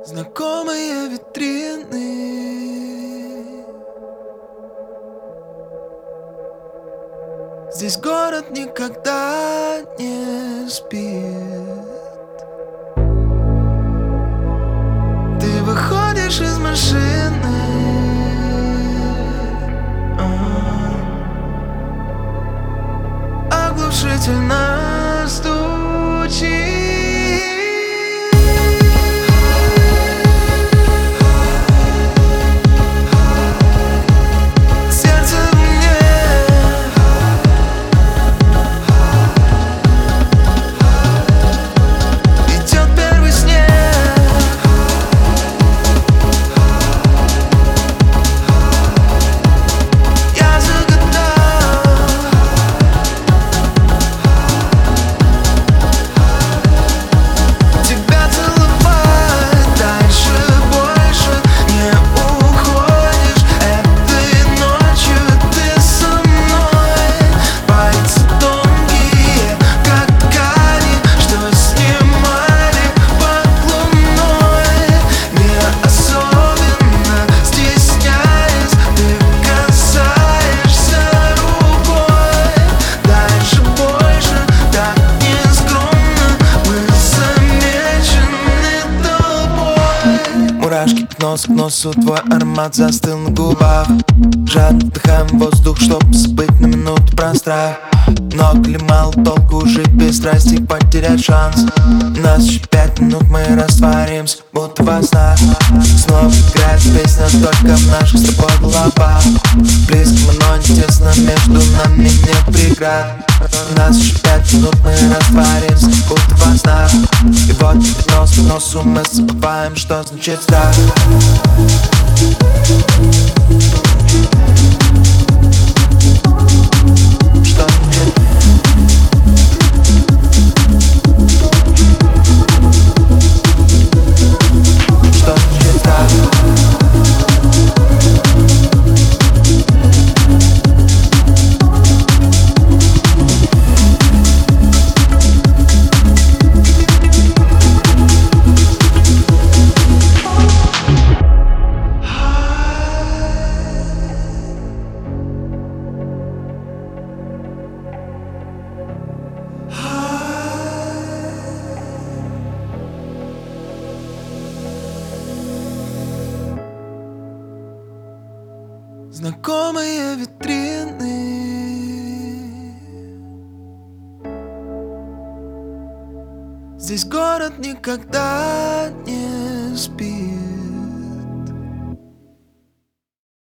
Знакомые витрины, здесь город никогда не спит. Ты выходишь из машины, оглушительно стучит. Мурашки к носу, твой аромат застыл на губах. Жадно вдыхаем воздух, чтоб забыть на минуту про страх. Много ли мало толку жить без страсти, потерять шанс. У нас еще 5 минут, мы растворимся, будто во снах. Снова играет песня только в наших с тобой головах. Близко мы, но не тесно, между нами нет преград. У нас еще 5 минут, мы растворимся, будто во снах. И вот нос к носу мы забываем, что значит страх. Знакомые витрины, здесь город никогда не спит.